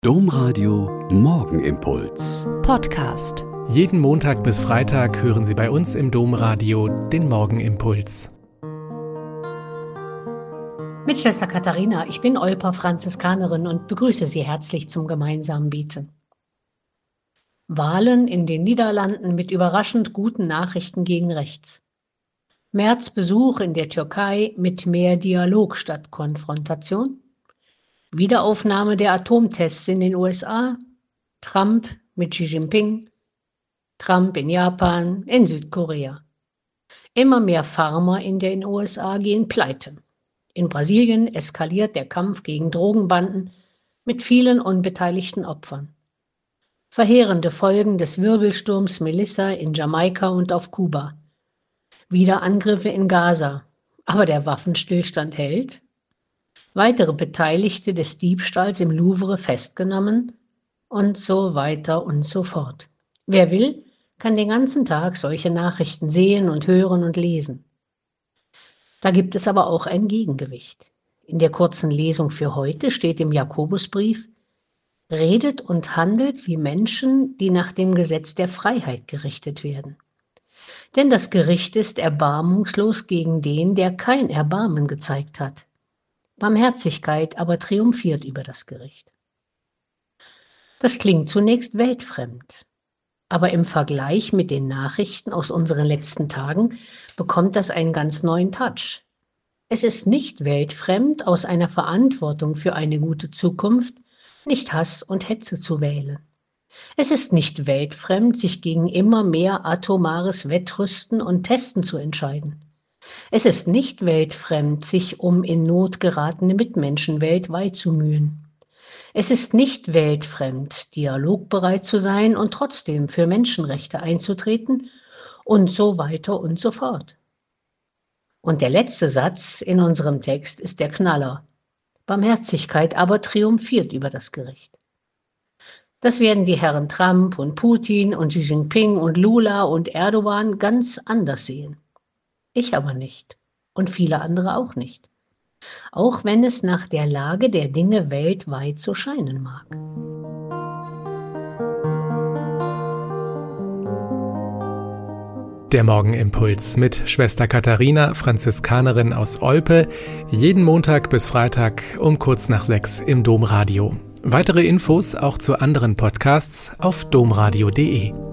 Domradio Morgenimpuls. Podcast. Jeden Montag bis Freitag hören Sie bei uns im Domradio den Morgenimpuls. Mit Schwester Katharina, ich bin Olper Franziskanerin und begrüße Sie herzlich zum gemeinsamen Beten. Wahlen in den Niederlanden mit überraschend guten Nachrichten gegen rechts. Merz Besuch in der Türkei mit mehr Dialog statt Konfrontation. Wiederaufnahme der Atomtests in den USA, Trump mit Xi Jinping, Trump in Japan, in Südkorea. Immer mehr Farmer in den USA gehen pleite. In Brasilien eskaliert der Kampf gegen Drogenbanden mit vielen unbeteiligten Opfern. Verheerende Folgen des Wirbelsturms Melissa in Jamaika und auf Kuba. Wieder Angriffe in Gaza, aber der Waffenstillstand hält. Weitere Beteiligte des Diebstahls im Louvre festgenommen und so weiter und so fort. Wer will, kann den ganzen Tag solche Nachrichten sehen und hören und lesen. Da gibt es aber auch ein Gegengewicht. In der kurzen Lesung für heute steht im Jakobusbrief: Redet und handelt wie Menschen, die nach dem Gesetz der Freiheit gerichtet werden. Denn das Gericht ist erbarmungslos gegen den, der kein Erbarmen gezeigt hat. Barmherzigkeit aber triumphiert über das Gericht. Das klingt zunächst weltfremd, aber im Vergleich mit den Nachrichten aus unseren letzten Tagen bekommt das einen ganz neuen Touch. Es ist nicht weltfremd, aus einer Verantwortung für eine gute Zukunft nicht Hass und Hetze zu wählen. Es ist nicht weltfremd, sich gegen immer mehr atomares Wettrüsten und Testen zu entscheiden. Es ist nicht weltfremd, sich um in Not geratene Mitmenschen weltweit zu mühen. Es ist nicht weltfremd, dialogbereit zu sein und trotzdem für Menschenrechte einzutreten und so weiter und so fort. Und der letzte Satz in unserem Text ist der Knaller. Barmherzigkeit aber triumphiert über das Gericht. Das werden die Herren Trump und Putin und Xi Jinping und Lula und Erdogan ganz anders sehen. Ich aber nicht und viele andere auch nicht, auch wenn es nach der Lage der Dinge weltweit so scheinen mag. Der Morgenimpuls mit Schwester Katharina, Franziskanerin aus Olpe, jeden Montag bis Freitag um kurz nach 6 im Domradio. Weitere Infos auch zu anderen Podcasts auf domradio.de.